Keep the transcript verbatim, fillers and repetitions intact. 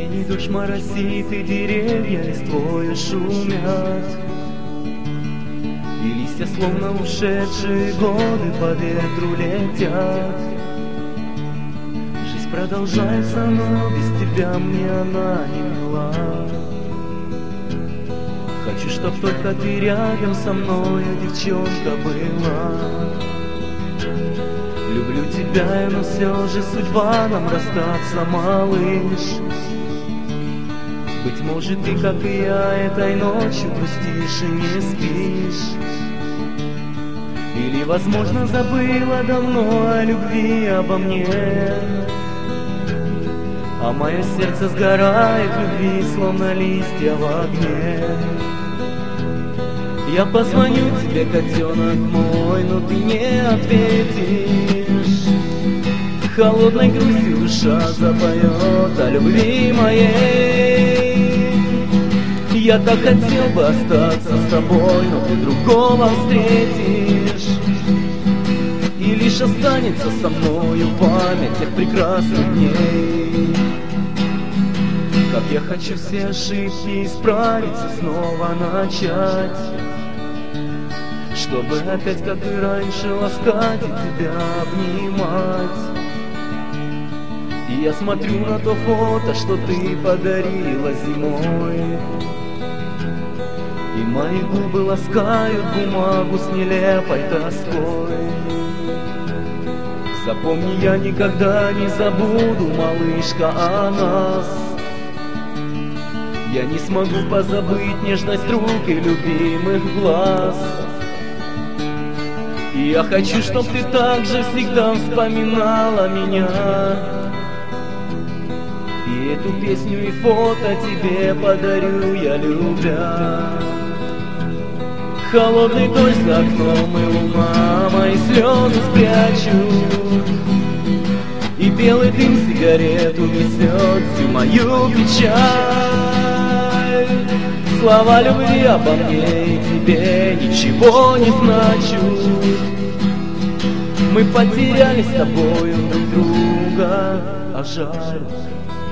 Осенний дождь моросит, и деревья листвою шумят, и листья, словно ушедшие годы, по ветру летят. Жизнь продолжается, но без тебя мне она не мила. Хочу, чтоб только ты рядом со мной, девчонка, была. Люблю тебя, но все же судьба нам расстаться, малыш. Быть может, ты, как и я, этой ночью грустишь и не спишь. Или, возможно, забыла давно о любви, обо мне. А мое сердце сгорает любви, словно листья в огне. Я позвоню тебе, котенок мой, но ты не ответишь. Холодной грустью душа запоет о любви моей. Я так хотел бы остаться с тобой, но ты другого встретишь. И лишь останется со мною память тех прекрасных дней. Как я хочу все ошибки исправить и снова начать, чтобы опять, как и раньше, ласкать и тебя обнимать. И я смотрю на то фото, что ты подарила зимой, и мои губы ласкают бумагу с нелепой тоской. Запомни, я никогда не забуду, малышка, о нас. Я не смогу позабыть нежность рук и любимых глаз. И я хочу, чтоб ты так же всегда вспоминала меня. И эту песню и фото тебе подарю я, любя. Холодный дождь за окном и луна мои слезы спрячу, и белый дым сигарету несет всю мою печаль. Слова любви обо мне и тебе ничего не значат. Мы потеряли с тобою друг друга, а жаль.